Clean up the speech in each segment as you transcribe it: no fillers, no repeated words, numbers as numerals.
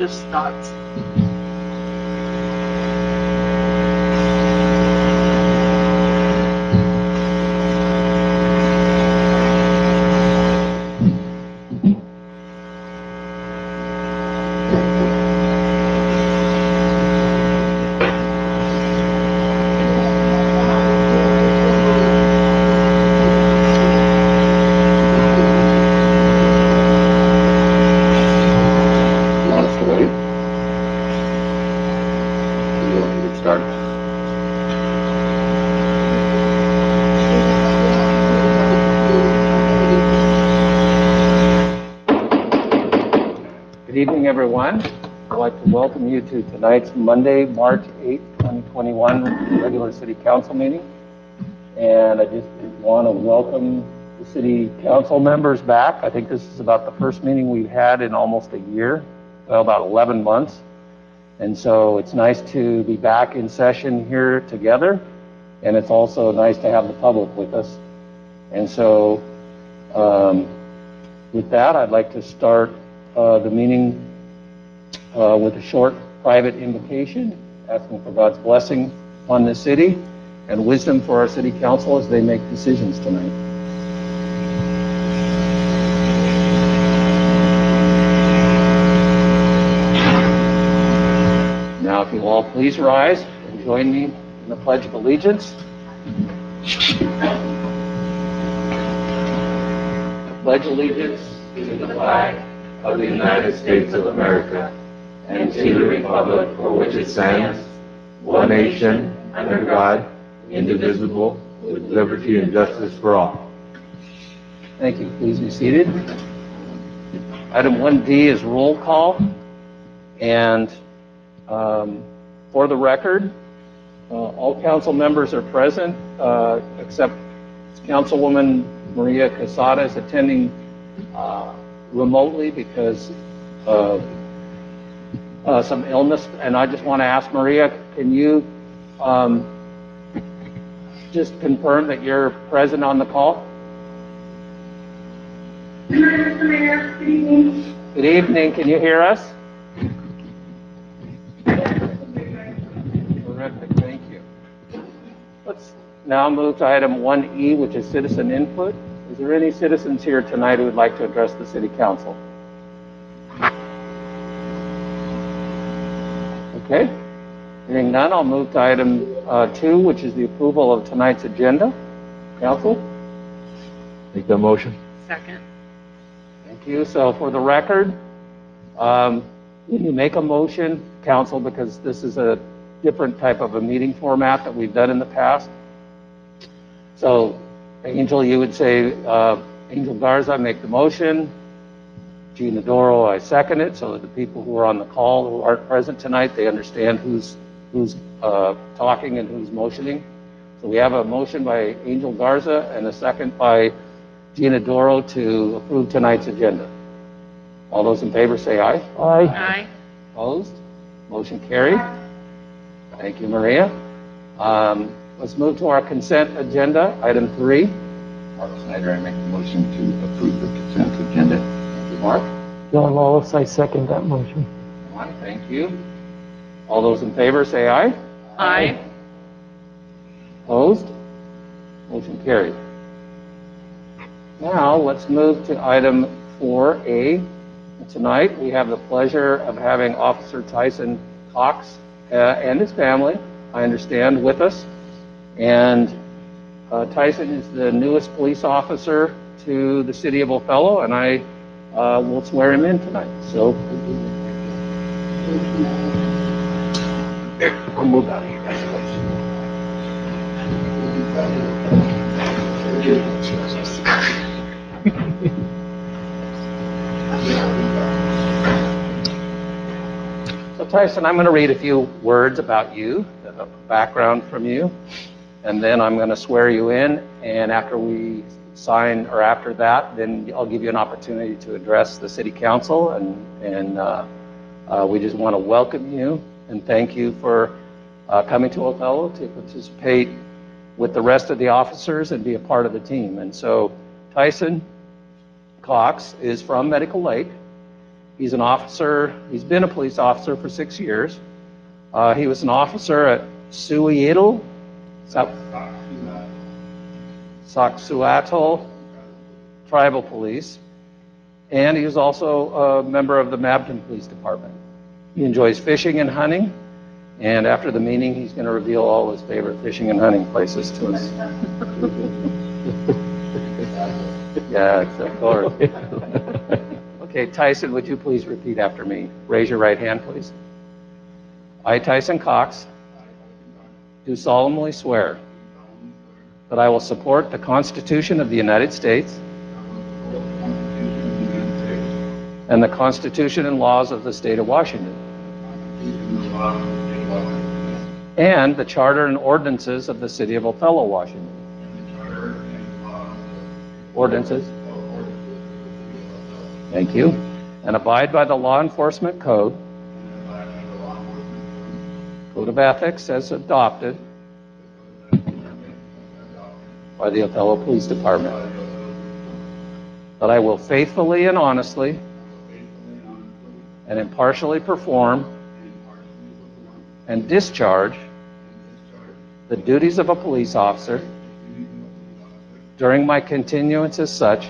first thoughts? Good evening, everyone. I'd like to welcome you to tonight's Monday, March 8th, 2021 regular City Council meeting. And I just want to welcome the City Council members back. I think this is about the first meeting we've had in almost a year, well, about 11 months. And so it's nice to be back in session here together. And it's also nice to have the public with us. And so with that, I'd like to start the meeting with a short private invocation, asking for God's blessing on the city and wisdom for our city council as they make decisions tonight. Now, if you'll all please rise and join me in the Pledge of Allegiance. I pledge allegiance to the flag of the United States of America and to the republic for which it stands, one nation, under God, indivisible, with liberty and justice for all. Thank you. Please be seated. Item 1D is roll call. And for the record, all council members are present, except Councilwoman Maria Quesada is attending remotely because of some illness. And I just want to ask Maria, can you just confirm that you're present on the call? Mr. Mayor, good evening. Good evening. Can you hear us? Terrific. Thank you. Let's now move to item 1E, which is citizen input. Is there any citizens here tonight who would like to address the City Council? Okay. Hearing none, I'll move to item 2, which is the approval of tonight's agenda. Council? Make that motion. Second. Thank you. So for the record, when you make a motion, Council, because this is a different type of a meeting format that we've done in the past. So Angel, you would say, Angel Garza, make the motion. Gina Doro, I second it, so that the people who are on the call who aren't present tonight, they understand who's talking and who's motioning. So we have a motion by Angel Garza and a second by Gina Doro to approve tonight's agenda. All those in favor say aye. Aye. Aye. Opposed? Motion carried. Thank you, Maria. Let's move to our consent agenda, item 3. Mark Snyder, I make the motion to approve the consent agenda. Thank you, Mark. John Wallace, I second that motion. Thank you. All those in favor say aye. Aye. Opposed? Motion carried. Now let's move to item 4A. Tonight we have the pleasure of having Officer Tyson Cox and his family, I understand, with us. And Tyson is the newest police officer to the city of Othello, and I will swear him in tonight. So we'll move out of here. So Tyson, I'm going to read a few words about you, a background from you, and then I'm going to swear you in, and after we sign, or after that, then I'll give you an opportunity to address the City Council, and we just want to welcome you and thank you for coming to Othello to participate with the rest of the officers and be a part of the team. And so Tyson Cox is from Medical Lake, He's an officer. He's been a police officer for 6 years. He was an officer at Suiatl, Saxuatl Tribal Police, and he was also a member of the Mabton Police Department. He enjoys fishing and hunting, and after the meeting, he's going to reveal all his favorite fishing and hunting places to us. Yes, of course. Okay, Tyson, would you please repeat after me? Raise your right hand, please. I, Tyson Cox, do solemnly swear that I will support the Constitution of the United States and the Constitution and laws of the State of Washington and the Charter and ordinances of the City of Othello, Washington. Ordinances. Thank you. And abide by the law enforcement code of ethics as adopted by the Othello Police Department. That I will faithfully and honestly and impartially perform and discharge the duties of a police officer during my continuance as such,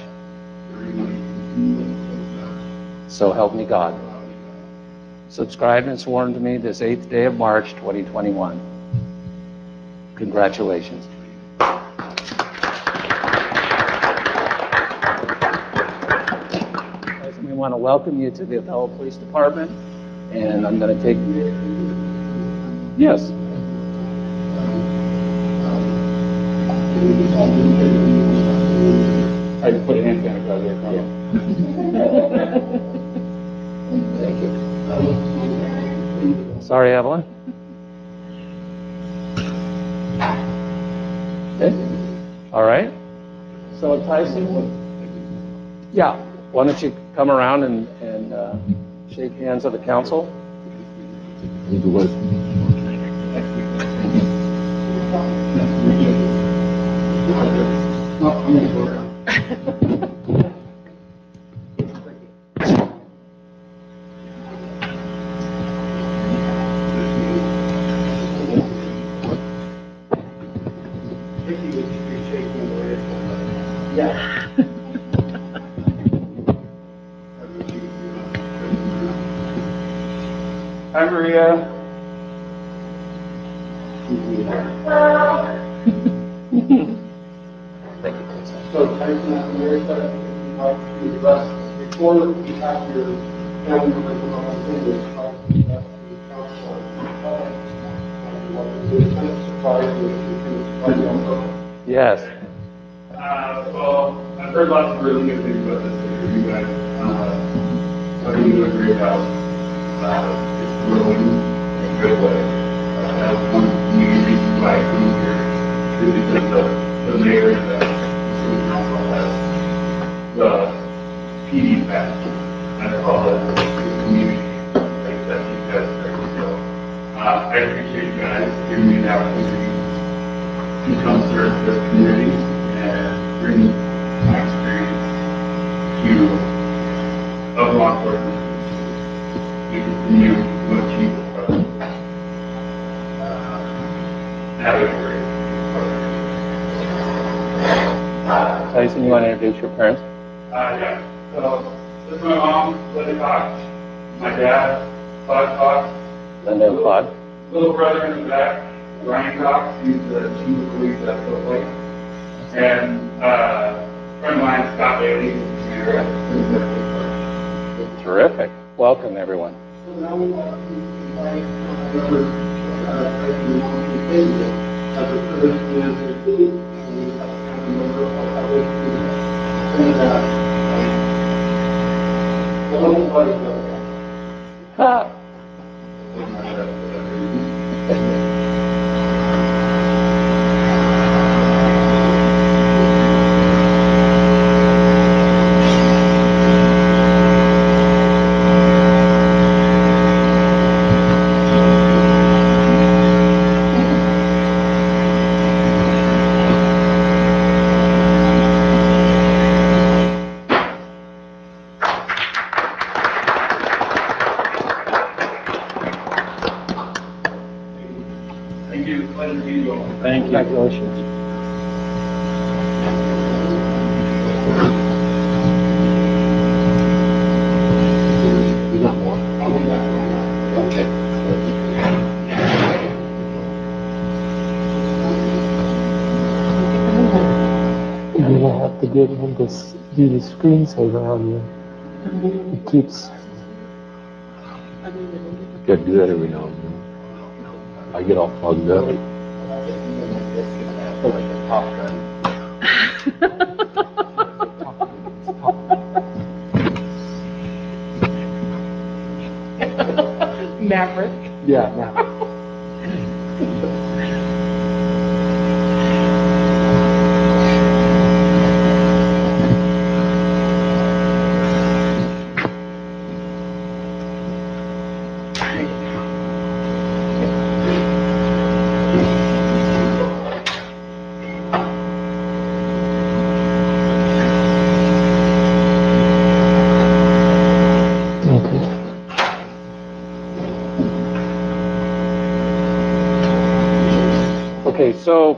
so help me God. Subscribed and sworn to me this 8th day of March, 2021. Congratulations. We want to welcome you to the Othello Police Department, and I'm going to take... Yes. I just put a hand sanitizer there. Thank you. Sorry, Evelyn. Okay. All right. So Tyson, yeah, why don't you come around and shake hands with the council? Hi, Maria. Thank you. So, Tyson, I'm very excited to talk to you about before we have your family members on the thing, we'll talk to the council. Yes. Well, I've heard lots of really good things about this city. You guys, I think you do a great job. It's growing in a good way. That's one of the main reasons why I come here is because the mayor and the city council has the PD pass. I call it the community like that you guys are. So I appreciate you guys giving me the opportunity to come serve this community and bring my experience to other law enforcement to continue to achieve the program. Have a great program. Tyson, you want to introduce your parents? Yeah. So this is my mom, Linda Cox. My dad, Claude Cox. Linda and Claude. Little brother in the back, Ryan Cox. He's the chief of police at Silver Lake. And friend of mine, Scott Bailey, who's the mayor at Cincinnati. Terrific. Welcome, everyone. So now we want to invite whoever Tyson wants to say that as a person and as a team, and we have a family member of how they can say that. Well, nobody does that. have to get him to do the screensaver on you. It keeps, Gotta do that every now and then. I get all plugged up. Maverick. Yeah, now. okay. Okay, so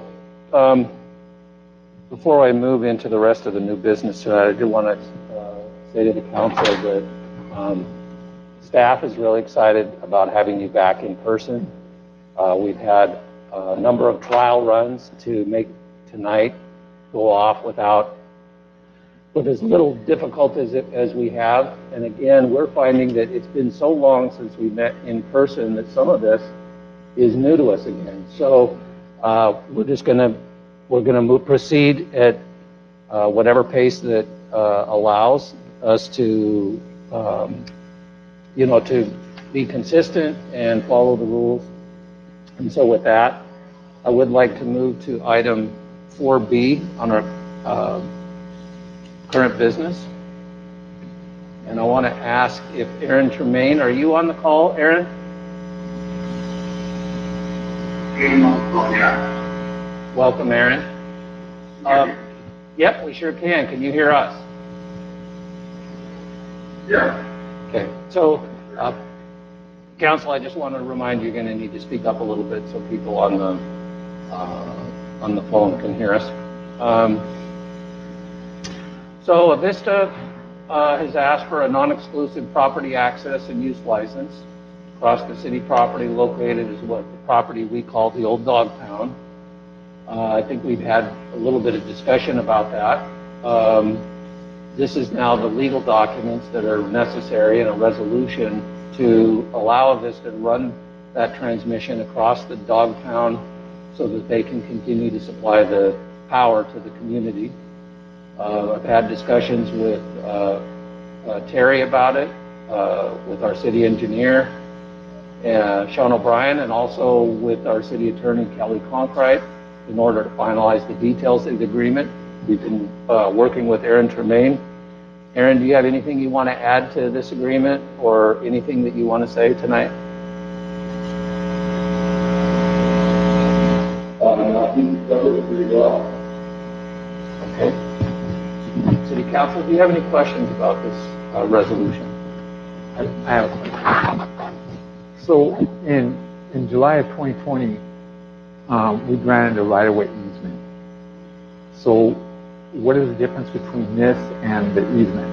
before I move into the rest of the new business, I do want to say to the council that staff is really excited about having you back in person. We've had a number of trial runs to make tonight go off with as little difficulty as we have. And again, we're finding that it's been so long since we met in person that some of this is new to us again. So we're gonna proceed at whatever pace that allows us to, to be consistent and follow the rules. And so with that, I would like to move to item 4B on our current business. And I want to ask if Aaron Tremaine, are you on the call, Aaron? Yeah. Welcome, Aaron. Yep, we sure can. Can you hear us? Yeah. Okay, so, council, I just want to remind you, you're going to need to speak up a little bit so people on the phone can hear us. So Avista has asked for a non-exclusive property access and use license across the city property located as what the property we call the Old Dog Pound. I think we've had a little bit of discussion about that. This is now the legal documents that are necessary in a resolution to allow Avista to run that transmission across the dog pound so that they can continue to supply the power to the community. I've had discussions with Terry about it, with our city engineer, Sean O'Brien, and also with our city attorney, Kelly Conkright, in order to finalize the details of the agreement. We've been working with Aaron Tremaine. Aaron, do you have anything you want to add to this agreement or anything that you want to say tonight? I think you covered it pretty well. Okay. City Council, do you have any questions about this resolution? I have a question. So in July of 2020, we granted a right-of-way easement. So what is the difference between this and the easement?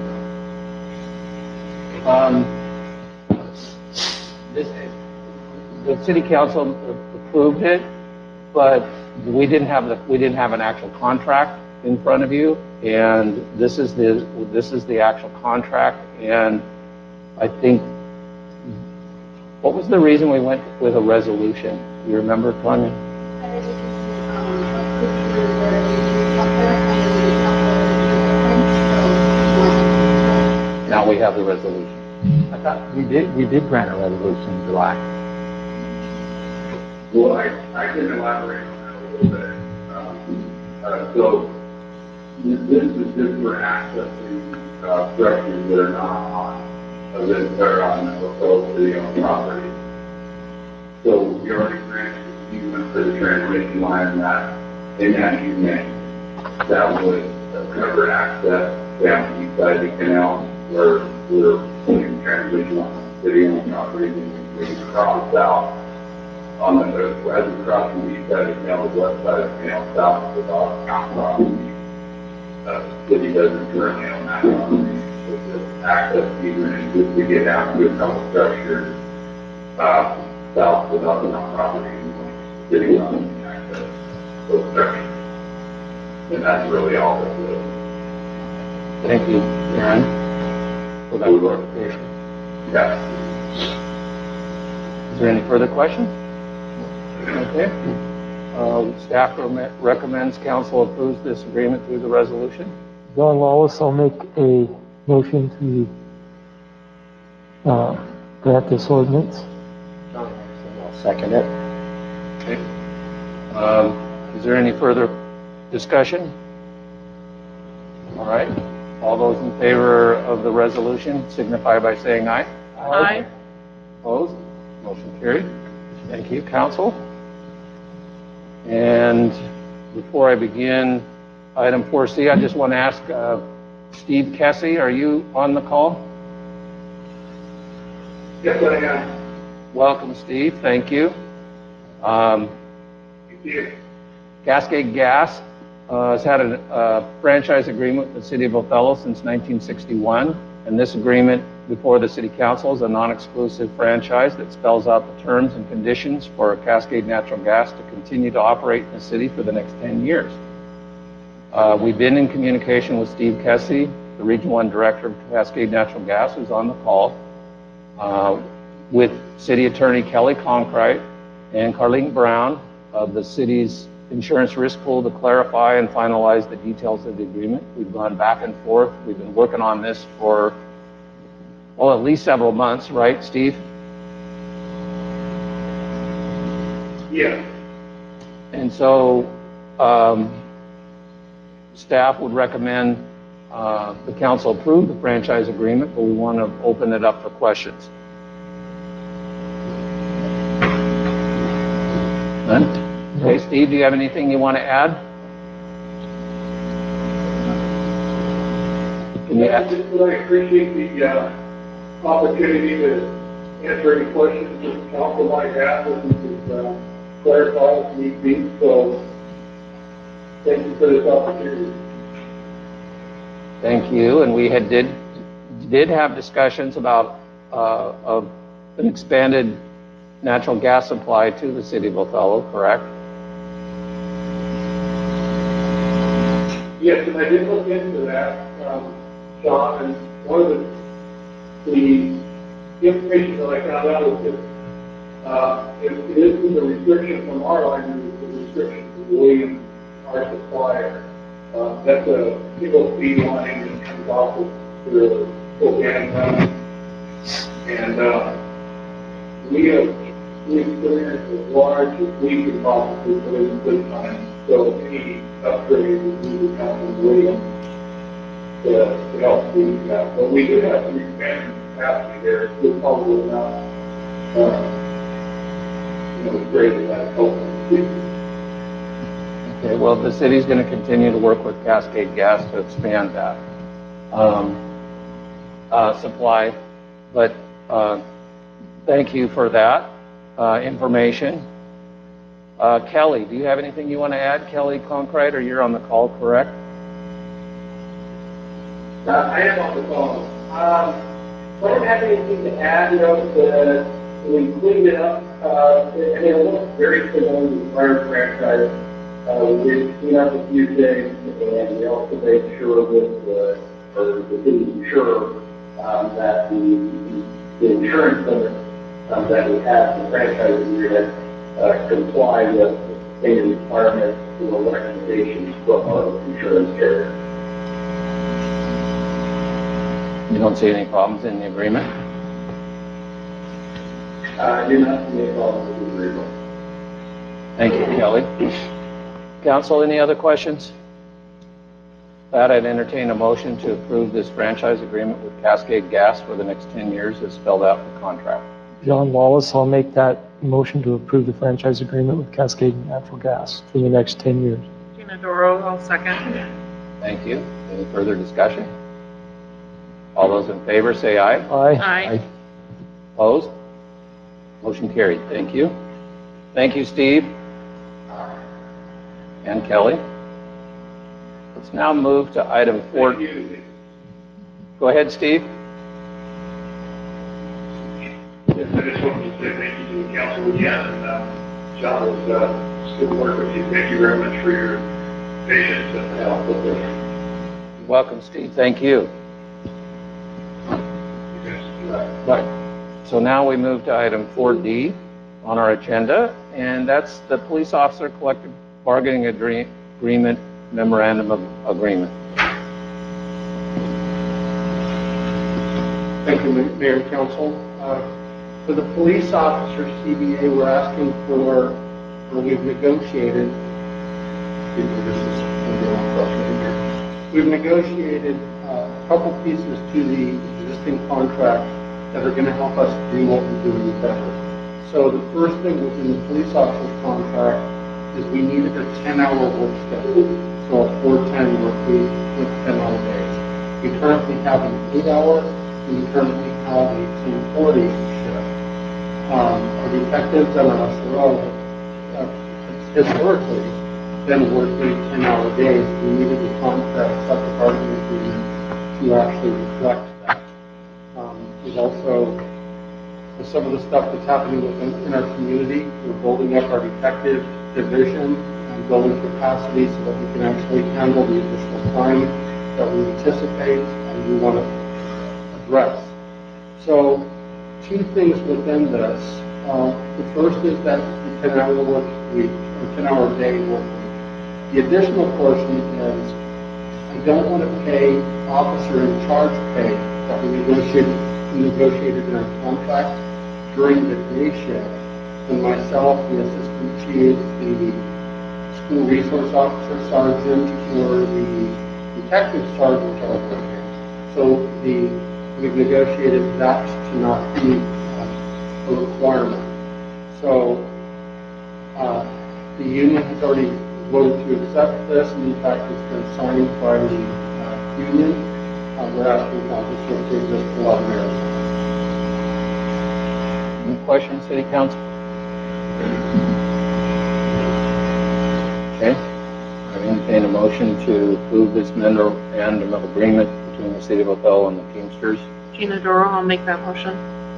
The City Council approved it, but we didn't have an actual contract in front of you, and this is the actual contract. And I think, what was the reason we went with a resolution? Do you remember, Tanya? Now we have the resolution. I thought we did grant a resolution in July. Well, I can elaborate on that a little bit. So this is just for accessing structures that are not on the city-owned property. So we already granted the easement for the transmission line in that easement that would cover access down the east side of the canal where we're putting transmission on city-owned property and we cross south. On the as we cross from the east side of the canal, the west side of the canal, south of the dog pound property. The city doesn't currently own that property. With the access easement just to get down to a couple structures south of the dog pound property and city owns access those structures. And that's really all that is. Thank you, Aaron, for that clarification. Yeah. Is there any further questions? Okay. Staff recommends council approves this agreement through the resolution. John Wallace, I'll make a motion to grant this ordinance. I'll second it. Okay. Is there any further discussion? All right. All those in favor of the resolution signify by saying aye. Aye. Opposed? Motion carried. Thank you, council. And before I begin item 4C, I just want to ask Steve Kessie, are you on the call? Yes, I am. Welcome, Steve. Thank you. Thank you. Cascade Gas has had a franchise agreement with the City of Othello since 1961, and this agreement before the City Council is a non-exclusive franchise that spells out the terms and conditions for Cascade Natural Gas to continue to operate in the city for the next 10 years. We've been in communication with Steve Kessie, the Region 1 Director of Cascade Natural Gas, who's on the call, with City Attorney Kelly Conkright and Carlene Brown of the city's insurance risk pool to clarify and finalize the details of the agreement. We've gone back and forth. We've been working on this for, well, at least several months, right, Steve? Yeah. And so staff would recommend the council approve the franchise agreement, but we want to open it up for questions. None? Okay, Steve, do you have anything you want to add? Can you add? I appreciate the opportunity to answer any questions that the council might have and to clarify if need be. So thank you for this opportunity. Thank you. And we did have discussions about of an expanded natural gas supply to the City of Othello, correct? Yes, and I did look into that, John, and one of the information that I found out was that it isn't a restriction from our line, it's a restriction from William, our supplier. That's a single feed line that comes off of the organic line. And we experienced a large leak in processes during this time. So any upgrade we would come from William to help do that. But we do have some expansion capacity there. It's probably not, great as that helps. Okay, well, the city's going to continue to work with Cascade Gas to expand that supply. But thank you for that information. Kelly, do you have anything you want to add? Kelly Conkright, or you're on the call, correct? I am on the phone. I don't have anything to add, we cleaned it up. It looks very similar to the prior franchise. We did clean up a few things, and we also made sure with the city insurer that the insurance limit that we have, the franchise agreement, comply with any requirements or recommendations from our insurance carrier. You don't see any problems in the agreement? I do not see any problems with the agreement. Thank you, Kelly. Council, any other questions? That I'd entertain a motion to approve this franchise agreement with Cascade Gas for the next 10 years as spelled out in the contract. John Wallace, I'll make that motion to approve the franchise agreement with Cascade Natural Gas for the next 10 years. Gina Doro, I'll second. Thank you. Any further discussion? All those in favor say aye. Aye. Opposed? Motion carried. Thank you. Thank you, Steve. And Kelly. Let's now move to item 4. Thank you. Go ahead, Steve. Yes, I just wanted to say thank you to the council again, and John, it was good work with you. Thank you very much for your patience and help with this. welcome, Steve. Thank you. Right. So now we move to item 4D on our agenda, and that's the police officer collective bargaining agreement memorandum of agreement. Thank you, Mayor and Council. For the police officer CBA, we're asking for, or we've negotiated, we've negotiated a couple pieces to the existing contract that are going to help us do what we're doing better. So the first thing within the police officer's contract is we needed a 10-hour work schedule, so a 4-10 work week with 10-hour days. We currently have an 8-hour, and we currently have a 10:40 shift. Our detectives and our SRO have historically been working 10-hour days. We needed the contract, collective bargaining agreement, to actually reflect that. We've also, with some of the stuff that's happening in our community, we're building up our detective division and building capacity so that we can actually handle the additional crime that we anticipate and we want to address. So, two things within this. The first is that the 10-hour work week, or 10-hour day work week. The additional portion is I don't want to pay officer in charge pay that we negotiated in our contract during the day shift. And myself, the assistant chief, the school resource officer sergeant, or the detective sergeant are working. So we've negotiated that to not be a requirement. So the union has already voted to accept this, and in fact it's been signed by the union. We're asking council to approve this for 11 years. Any questions, City Council? Okay. I entertain a motion to approve this memorandum of agreement between the City of Othello and the Teamsters. Gina Doro, I'll make that motion.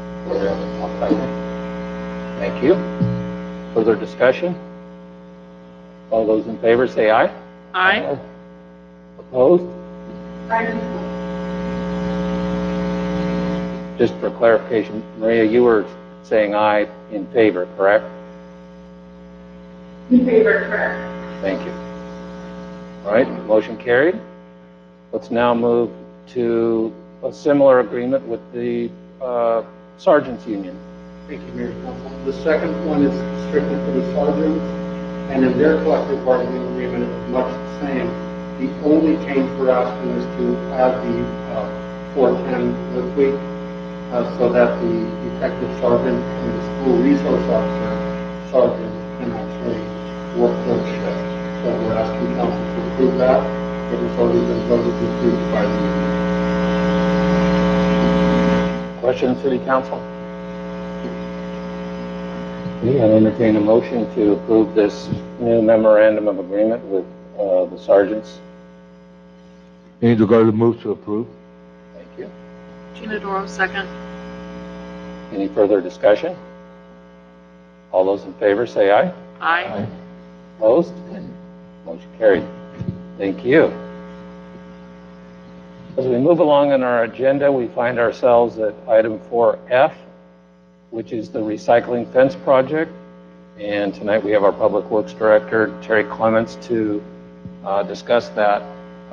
Thank you. Further discussion? All those in favor say aye. Aye. Opposed? Aye. Just for clarification, Maria, you were saying aye in favor, correct? In favor, correct. Thank you. All right, motion carried. Let's now move to a similar agreement with the Sergeants Union. Thank you, Mayor and Council. The second one is strictly for the sergeants, and in their collective bargaining agreement, it was much the same. The only change we're asking is to add the 410 work week, so that the detective sergeant and the school resource officer sergeant can actually work those shifts. So we're asking council to approve that. It has already been voted to approve by the union. Questions, City Council? Okay, I entertain a motion to approve this new memorandum of agreement with the sergeants. Any regard move to approve? Thank you. Gina Doro, second. Any further discussion? All those in favor say aye. Aye. Opposed? Motion carried. Thank you. As we move along in our agenda, we find ourselves at item 4F, which is the recycling fence project. And tonight we have our Public Works Director, Terry Clements, to discuss that,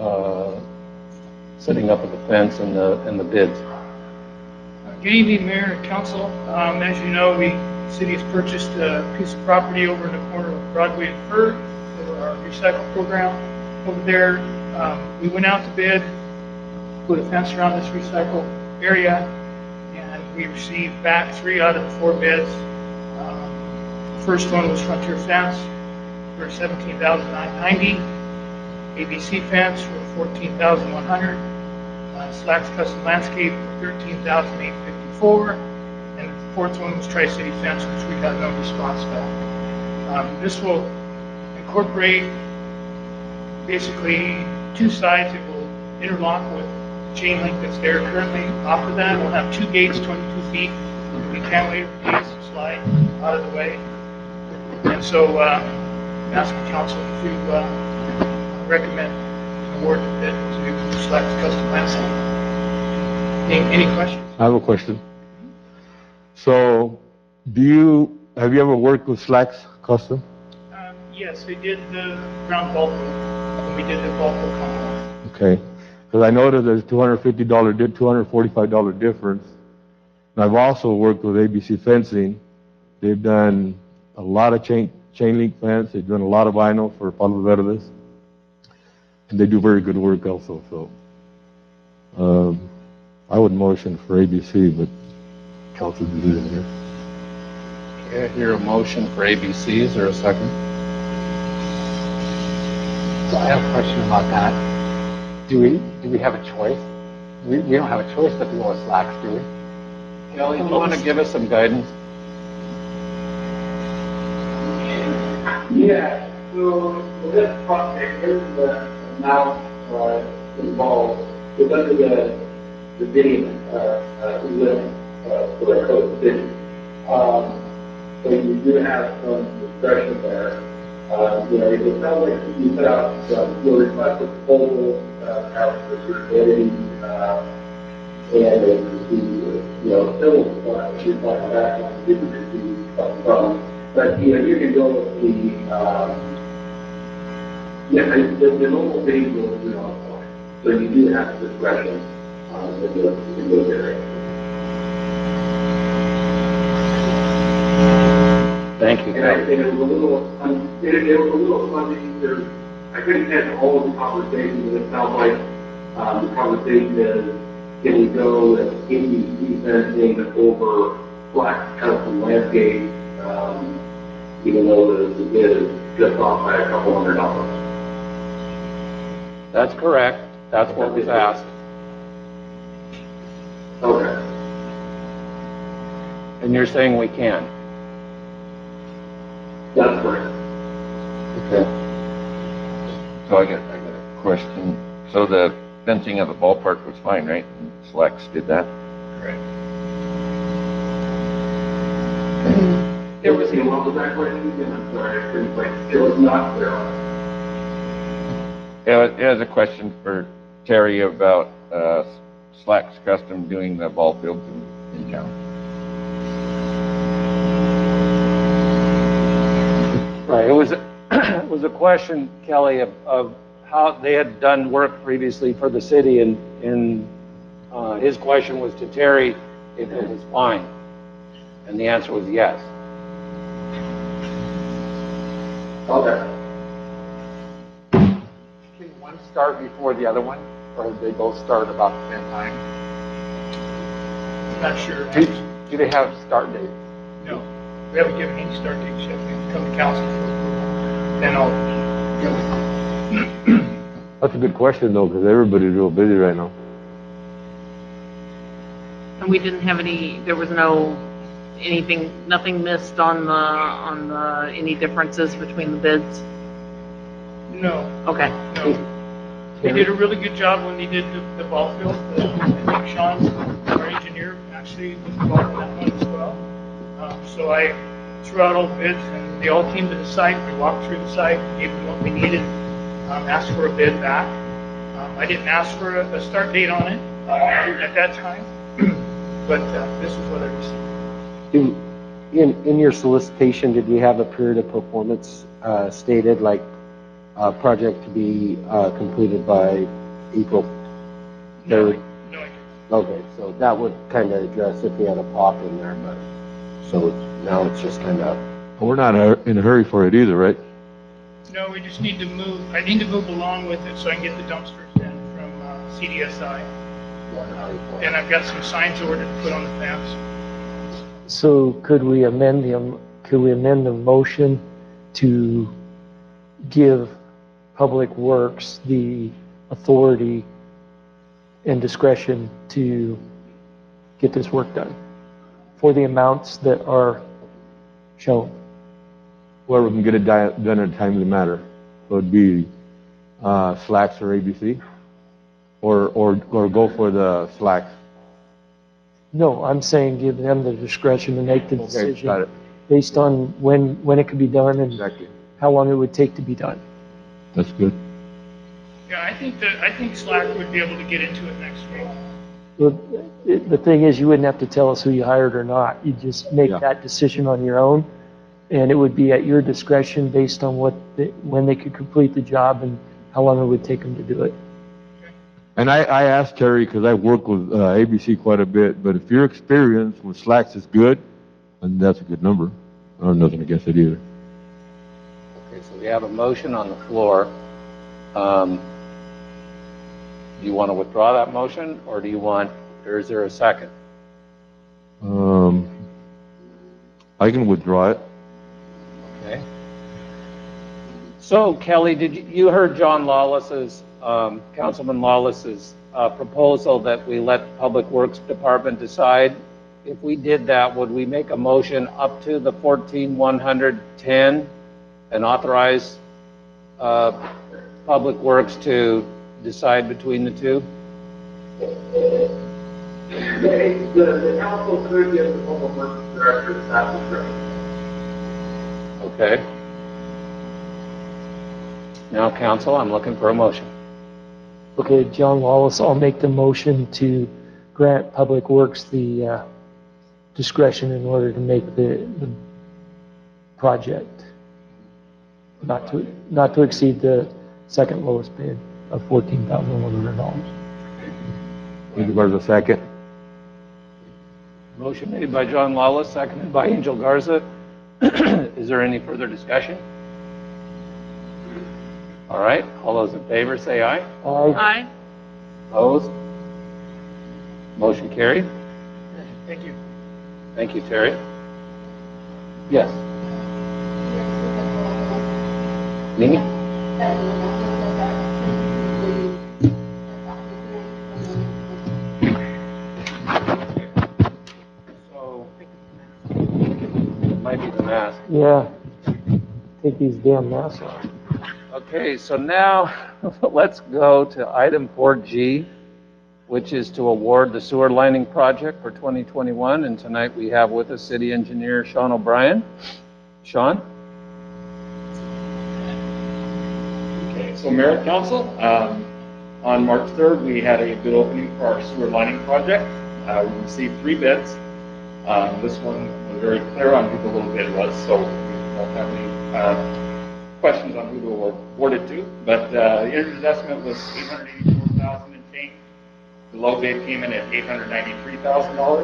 setting up of the fence and the bids. Good evening, Mayor and Council. As you know, the city has purchased a piece of property over in the corner of Broadway and Fir for our recycle program over there. We went out to bid, put a fence around this recycle area, and we received back 3 out of the 4 bids. The first one was Frontier Fence for $17,990, ABC Fence for $14,100, Slacks Custom Landscape for $13,854, and the fourth one was Tri-City Fence, which we got no response back. This will incorporate basically 2 sides. It will interlock with chain link that's there currently. Off of that, we'll have 2 gates, 22 feet. We can't wait for these to slide out of the way. And so, I'm asking council to recommend award the bid to Slacks Custom Landscape. Any questions? I have a question. So, have you ever worked with Slacks Custom? Yes, we did the ground ball field, and we did the ball field complex. Okay, because I noticed there's $245 difference. And I've also worked with ABC Fencing. They've done a lot of chain link fence. They've done a lot of vinyl for Palo Verdes. And they do very good work also, so. I would motion for ABC, but council decision here. Okay, I hear a motion for ABC. Is there a second? So I have a question about that. Do we have a choice? We don't have a choice but to go with Slacks, do we? Kelly, do you want to give us some guidance? Yeah, so for this project, here's the amount involved. It's under the bidding limit for a code city. So you do have some discretion there. It sounds like you put out your request for proposal out for your bidding, and still reflect back on the receive from. But you can go with the normal bidding will do not apply. So you do have discretion in those areas. Thank you, And I Kelly. think it was a little fuzzy. I couldn't catch all of the conversation, but it sounds like the conversation is, can we go with ABC fencing over Slacks Custom Landscape, even though the bid is just off by a couple $100. That's correct. That's what was asked. Okay. And you're saying we can? That's correct. Okay. So I got a question. So the fencing of the ballpark was fine, right? And Slacks did that? Correct. What was that question again? I'm sorry, I couldn't quite, it was not clear. Yeah, it has a question for Terry about Slacks Custom doing the ball fields in town. Right, it was a question, Kelly, of how they had done work previously for the city, and his question was to Terry if it was fine, and the answer was yes. Okay. Can one start before the other one, or do they both start about the same time? Not sure. Do they have start dates? No, we haven't given any start dates yet. We come to council for approval. Then I'll go. That's a good question though, because everybody's real busy right now. And we didn't have there was nothing missed on any differences between the bids? No, Okay. no. They did a really good job when they did the ball field. I think Sean, our engineer, actually was involved in that one as well. So I threw out all the bids, and they all came to the site. We walked through the site, gave them what we needed, asked for a bid back. I didn't ask for a start date on it at that time, but this is what I received. In your solicitation, did you have a period of performance stated, like project to be completed by April 3rd? No, I didn't. Okay, so that would kind of address if we had a pop in there, but, so now it's just kind of, We're not in a hurry for it either, right? No, we just need to move. I need to move along with it so I can get the dumpsters in from CDSI. And I've got some signs ordered to put on the fence. So could we amend the motion to give Public Works the authority and discretion to get this work done for the amounts that are shown? Whoever can get it done in a timely manner. So it'd be Slacks or ABC, or go for the Slacks. No, I'm saying give them the discretion to make the Okay, decision got it. based on when it could be done and Exactly. how long it would take to be done. That's good. Yeah, I think Slack would be able to get into it next week. The thing is, you wouldn't have to tell us who you hired or not. You just make Yeah. that decision on your own. And it would be at your discretion based on when they could complete the job and how long it would take them to do it. And I asked Terry, because I work with ABC quite a bit, but if your experience with Slacks is good, then that's a good number. I have nothing against it either. Okay, so we have a motion on the floor. Do you want to withdraw that motion, or is there a second? I can withdraw it. Okay. So Kelly, you heard John Lawless's, Councilman Lawless's proposal that we let the Public Works Department decide? If we did that, would we make a motion up to the 14,110 and authorize Public Works to decide between the two? The council could give the public works director that discretion. Okay. Now, council, I'm looking for a motion. Okay, John Wallace, I'll make the motion to grant Public Works the discretion in order to make the project not to exceed the second lowest bid of $14,100. There's a second. Motion made by John Lawless, seconded by Angel Garza. Is there any further discussion? All right, all those in favor say aye. Aye. Opposed? Motion carried. Thank you. Thank you, Terry. Yes. Mimi? So, it might be the mask. Yeah. Take these damn masks off. Okay, so now let's go to item 4G, which is to award the sewer lining project for 2021. And tonight we have with us City Engineer Sean O'Brien. Sean? Okay, so Mayor and Council, on March 3rd, we had a bid opening for our sewer lining project. We received 3 bids. This one was very clear on who the low bid was, so we don't have any questions on who to award it to. But the engineer's estimate was $884,000 and change. The low bid came in at $893,602.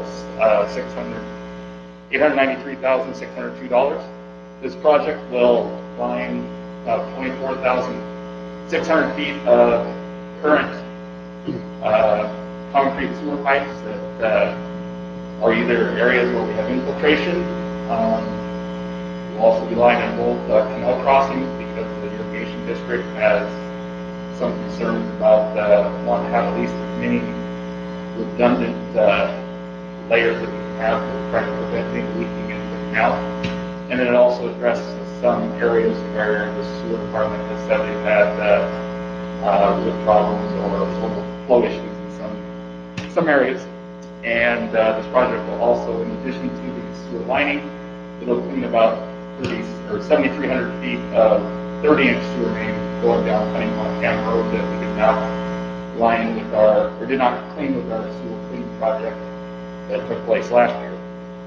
This project will line 24,600 feet of current concrete sewer pipes that are either areas where we have infiltration. We'll also be lining both canal crossings because the irrigation district has some concerns about wanting to have at least as many redundant layers that we can have to try to prevent things leaking into the canal. And then it also addresses some areas where the sewer department has said they've had root problems or flow issues in some areas. And this project will also, in addition to the sewer lining, it'll clean about 7,300 feet of 30-inch sewer main going down Cunningham, Montana Road that we did not line with did not clean with our sewer cleaning project that took place last year.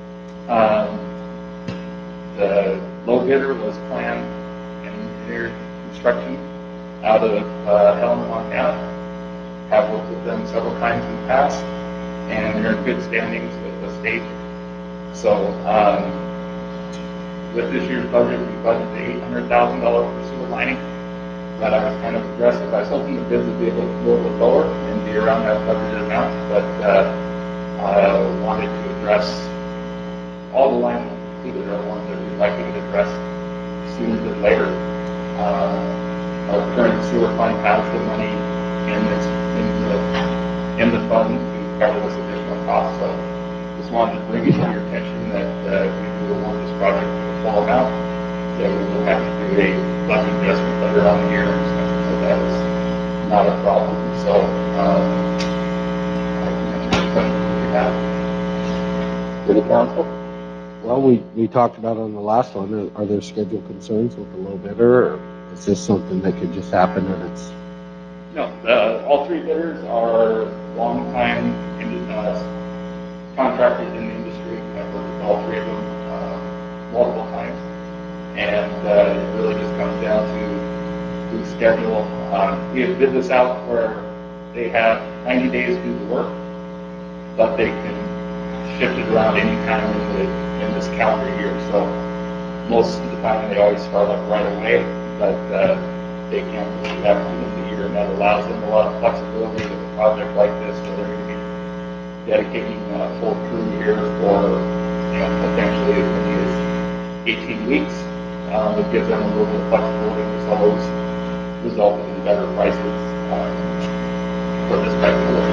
The low bidder was planned and engineered construction out of Helena, Montana. Have worked with them several times in the past, and they're in good standings with the state. So with this year's budget, we budgeted $800,000 for sewer lining. That I was kind of aggressive. I was hoping the bids would be able to go a little lower and be around that budgeted amount, but I wanted to address all the lines included are ones that we'd like to get addressed sooner than later. Our current sewer fund has the money in the fund to cover this additional cost. So just wanted to bring it to your attention that we will award this project to the full amount. That we will have to do a budget adjustment later on in the year, so that is not a problem. So I can answer any questions you have. City Council? Well, we talked about on the last one, are there schedule concerns with the low bidder, or is this something that could just happen and it's No, all three bidders are longtime contractors in the industry. I've worked with all three of them multiple times. And it really just comes down to schedule. We have bid this out where they have 90 days to do the work, but they can shift it around any time in this calendar year. So most of the time they always start up right away, but they can push it back to the end of the year, and that allows them a lot of flexibility with a project like this, where they're going to be dedicating a full crew here for potentially as many as 18 weeks. It gives them a little bit of flexibility, and it's always resulted in better prices for this type of work.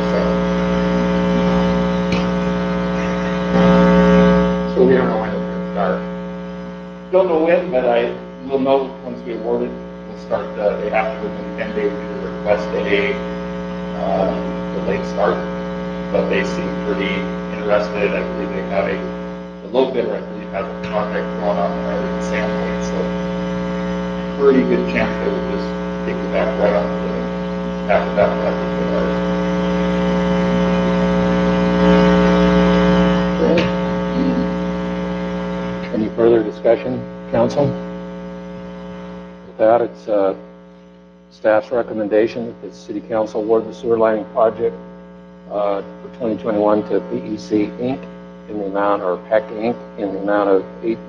So we don't know when it's going to start. Don't know when, but I will know once we award it. We'll start, they have to within 10 days to request a delayed start, but they seem pretty interested. I believe they have the low bidder, I believe, has a project going on there in Sandpoint, so pretty good chance they will just take it back right off after that project with ours. Any further discussion, council? With that, it's staff's recommendation that the city council award the sewer lining project for 2021 to PEC Inc. in the amount, or PEC Inc. in the amount of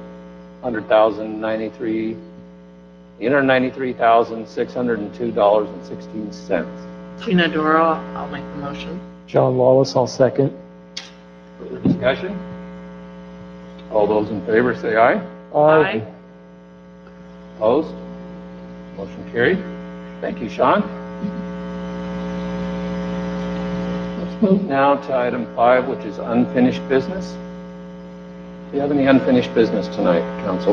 $893,602.16. Gina Dora, I'll make the motion. John Wallace, I'll second. Further discussion? All those in favor say aye. Aye. Opposed? Motion carried. Thank you, Sean. Let's move now to item 5, which is unfinished business. Do you have any unfinished business tonight, council?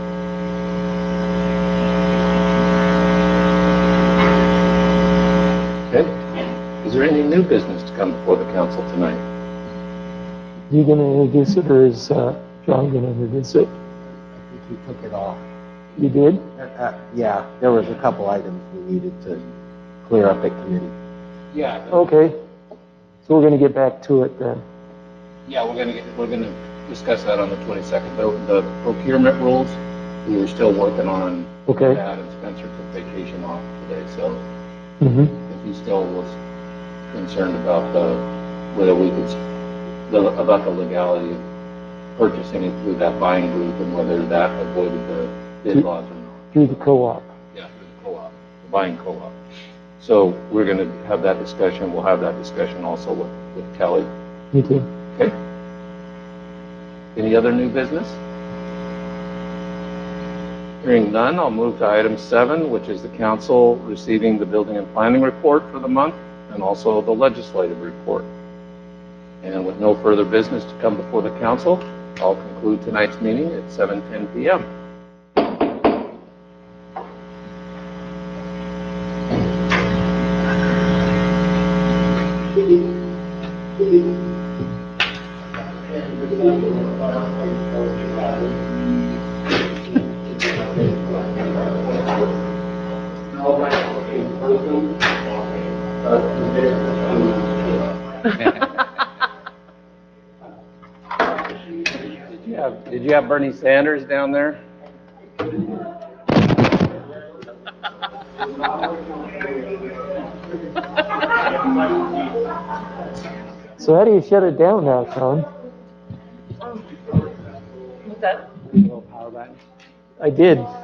Okay. Is there any new business to come before the council tonight? You gonna introduce it, or is John gonna introduce it? I think we took it off. You did? Yeah, there was a couple items we needed to clear up at committee. Yeah. Okay. So we're gonna get back to it then. Yeah, we're gonna discuss that on the 22nd. The procurement rules, we were still working on Okay. that, and Spencer took vacation off today, so Mm-hmm. if he still was concerned about whether we could, about the legality of purchasing it through that buying group and whether that avoided the bid laws or not. Through the co-op. Yeah, through the co-op, the buying co-op. So we're gonna have that discussion. We'll have that discussion also with Kelly. Me too. Okay. Any other new business? Hearing none, I'll move to item 7, which is the council receiving the building and planning report for the month and also the legislative report. And with no further business to come before the council, I'll conclude tonight's meeting at 7:10 p.m. Did you have Bernie Sanders down there? So how do you shut it down now, Sean? What's that? Little power button. I did.